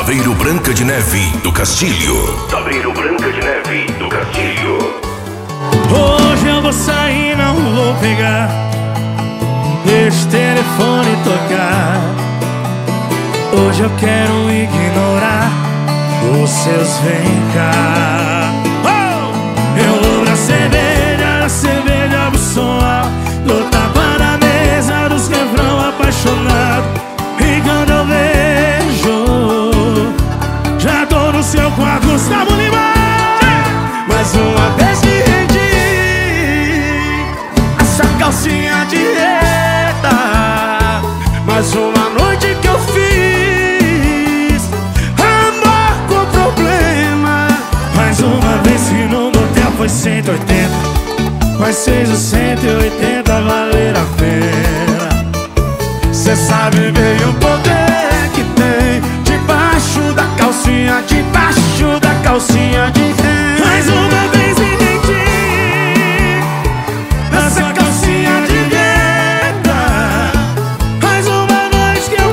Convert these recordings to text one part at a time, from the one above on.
Taveiro Branca de Neve do Castilho. Taveiro Branca de Neve do Castilho. Hoje eu vou sair, não vou pegar. Deixa o telefone tocar. Hoje eu quero ignorar os seus vem cá. Eu vou pra cerveja do som alto, dou tapa na mesa dos refrão apaixonado. E quando eu vejo, já tô no seu quarto, Gustavo Lima. Mais uma vez que rendi a sua calcinha de reta. Mais uma noite que eu fiz amor com problema. Mais uma vez que no motel foi 180, mas fez os 180 valer a pena. Cê sabe bem o poder que tem debaixo da calcinha, debaixo da calcinha de renda. Mais uma vez me rendi nessa calcinha de renda. Mais uma noite que eu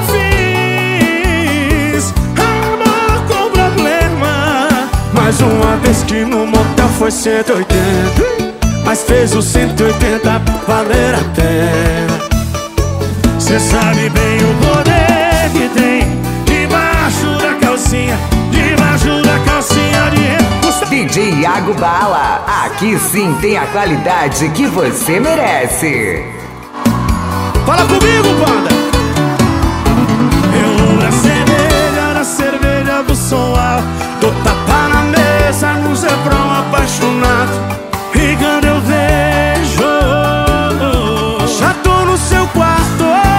fiz amor com problema. Mais uma vez que no motel foi 180, mas fez os 180 valer a pena. Cê sabe bem o poder que tem debaixo da calcinha, debaixo da calcinha de renda. DJ Iago Bala, aqui sim tem a qualidade que você merece. Fala comigo, banda! Eu vou na cerveja do som alto, dou tapa na mesa no refrão apaixonado. E quando eu vejo, já tô no seu quarto.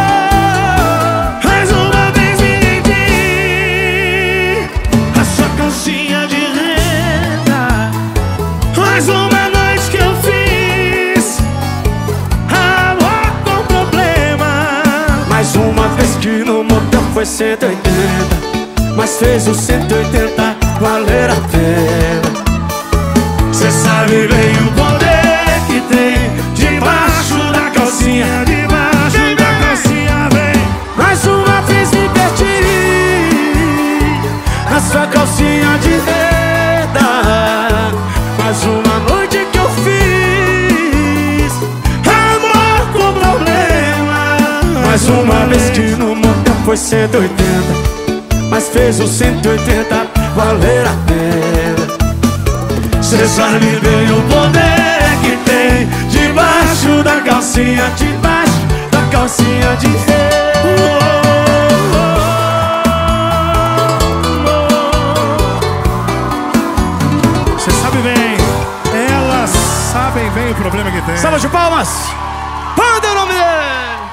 Mais uma vez me rendi a sua calcinha de renda. Mais uma noite que eu fiz amor com problema. Mais uma vez que no motel foi 180, mas fez os 180 valer a pena. Cê sabe bem o poder que tem debaixo da calcinha, debaixo da calcinha, vem. Mais uma vez me perdi na sua calcinha de renda. Mais uma noite que eu fiz amor com problema. Mais uma vez que no motel foi 180, mas fez os 180 valer a pena. Cê sabe bem o poder que tem debaixo da calcinha, debaixo da calcinha de renda. Cê sabe bem, elas sabem bem o problema que tem. Salva de palmas! Manda o nome dele!